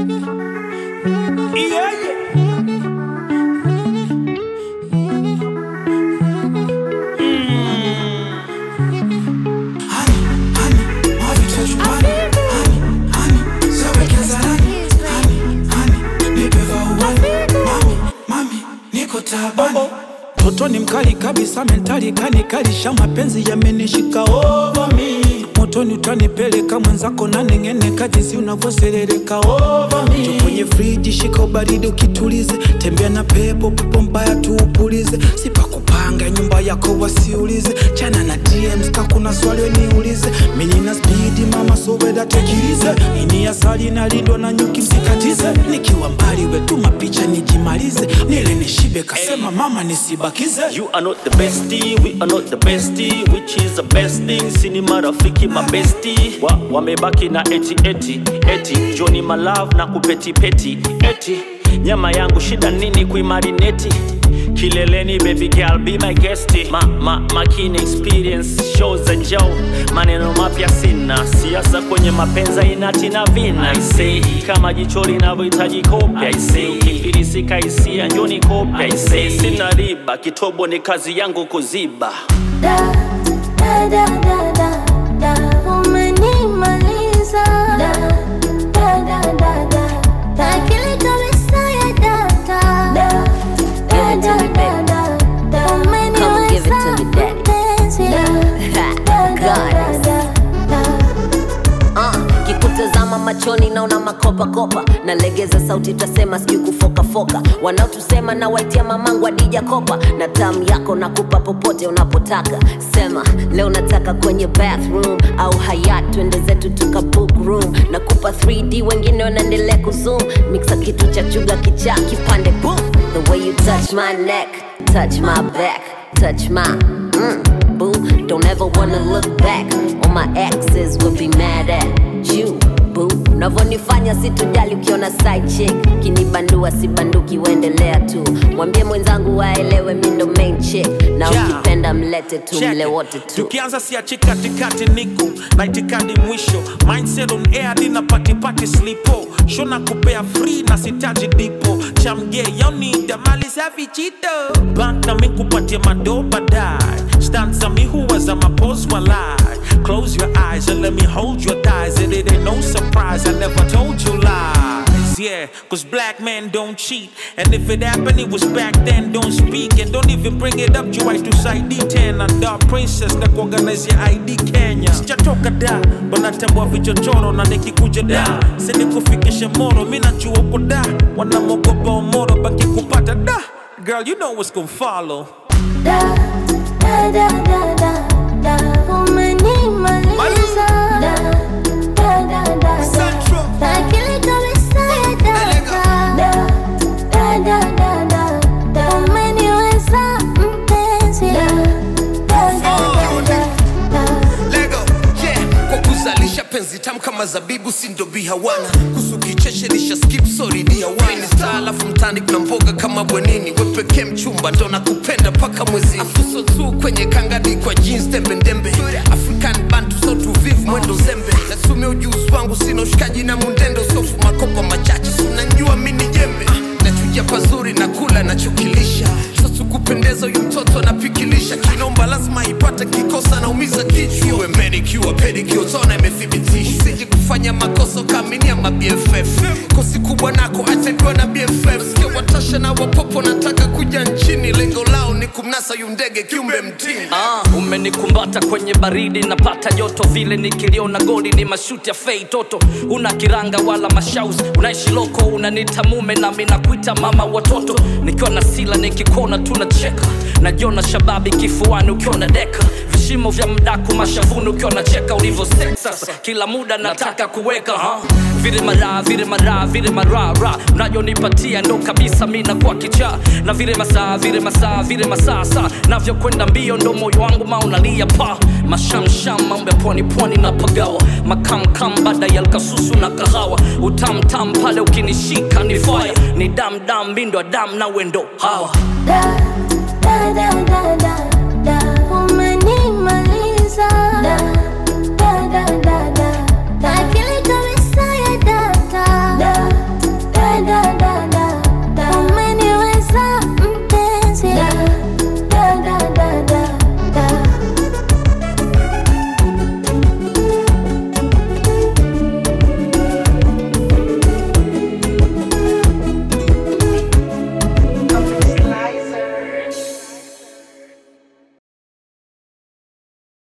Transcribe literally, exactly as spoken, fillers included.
Yeah, yeah. Toto ni mkali kabisa, mentali kanikalisha, mapenzi yamenishika over me. Motoni utanipeleka mwenzako na nengene kajizi unavoserereka over me. Jo kwenye friji shika ubaridi ukitulize, tembea na pepo pepo mbaya tuupulize. Sipa kupanga nyumba yako wasiulize, chana na D Ms kakuna swali weniulize. Mini na speedi mama so weda tekirize, ini asali na lindo na nyuki msikatize. Nikiwa mbali wetu mapicha nijimalize, nile nishibe kasema mama nisibakize. You are not the bestie, we are not the bestie, which is the best thing. Sini marafiki my bestie, wa wamebaki na eti eti eti. Johnny my love na kupeti peti eti. Nyama yangu shida nini kuimarineti? Kileleni baby girl be my guestie. Ma ma makini experience shows and Joe. Maneno mapya sina, siasa kwenye mapenza inati na vina. I say kama jicho linavyohitaji kopi. I say ukifilisika hisia njoo ni kopi. I say sina riba, kitobo ni kazi yangu kuziba. Da da da da da da, umenimaliza. Da da da da da, akili kabisa ya data. Da da da da da, umeniweza mpenzi. Da da da da. Uh, kikutazama machoni naona makopa kopa, nalegeza sauti tasema siju kufoka foka. Wanaotusema na waitia mamangu adija kopa, na tamu yako nakupa popote unapotaka. Sema leo nataka kwenye bathroom au Hayat, twende zetu tuka book room. Nakupa three D wengine wanaendelea kuzoom, mixa kitu cha chuga kicha kipande boom. The way you touch my neck, touch my back, touch my mm, boo. Don't ever wanna look back, all my exes will be mad at you, boo. Unavonifanya sitojali ukiona side chick, kinibandua sibanduki uendelea tu. Mwambie mwenzangu waelewe mi ndo main chick, na yeah, ukipenda mlete tu mle wote tu. Tukianza siachi katikati niko na itikadi mwisho, mindset on air dina pati pati slipo. Shona kupea free na sitaji dipo, chamge yoni damali safi chito. Bank na mi kupatia mado badai, stanza mi huwa za mapose walai. Close your eyes and let me hold your thighs, and it ain't no surprise I never told you lies. Yeah, cause black men don't cheat, and if it happened it was back then. Don't speak and don't even bring it up, you right to side D ten. And dark princess na kuorganize your I D Kenya. Sijatoka da, banatambua vichochoro na nikikuja da. Sini kufikisha moro, mina chuo uko da. Wanamogopa omoro, baki kupata da. Girl, you know what's gonna follow. Da, da, da, da, da, da, umenimaliza. Da, da, da, da, da, akili kabisa ya data. Da, da, da, da, da, da, umeniweza mpenzi. Da, da, da, da, da. Lego, yeah, kwa kuzalisha penzi tamu kama zabibu sindo bihawana. Kusukicheshe nisha skip sorry di hawana. Ni star alafu mtani kuna mboga kama bwenini. Wepeke mchumba ndo nakupenda paka mwezini. Afuso tu kwenye kangadi kwa jeans tembe ndembe. African bantu so tuvivu mwendo zembe. Nasume ujuzi wangu sina ushikaji na mundendo. Sofu makopa machachi sunanjua mini jembe. Nachuja pazuri na kula na chukilisha. Sosu kupendeza yu mtoto na pikilisha. Kinomba lazima ipata kikosa na umiza kichwa. Iwe manicure, pedicure, zona imethibitisha. Usiji kufanya makoso kamini ama B F F. Kosi kubwa nako atendua na B F F. Sikia watasha na wapopo nataka kuja nchini. Lengo lao ni kumnasa yu ndege kiumbe mtini. Ah, umenikumbata kwenye baridi napata joto. Vile nikiliona goli ni mashuti ya fei toto. Una kiranga wala mashouse, unaishi loko. Unanita mume na mina kuita mama watoto. Nikiwa na sila nikikona tunacheka. Najiona shababi kifuani ukiona deka. Vishimo vya mdaku mashavuni ukiona cheka. Ulivo sex sasa kila muda nataka kuweka ha? Vire mara, vire mara, vire mara ra. Unajonipatia ndo kabisa mina kwa kicha. Na vire masaa, vire masaa, vire masaa saa. Navyo kwenda mbio ndo moyo wangu maunalia pa. Masham sham mambe pwani pwani na pagawa. Makam kam bada ya lkasusu na kahawa. Utam tam pale ukinishika ni fire. Ni dam dam bindo dam na wendo hawa. Da da da da da.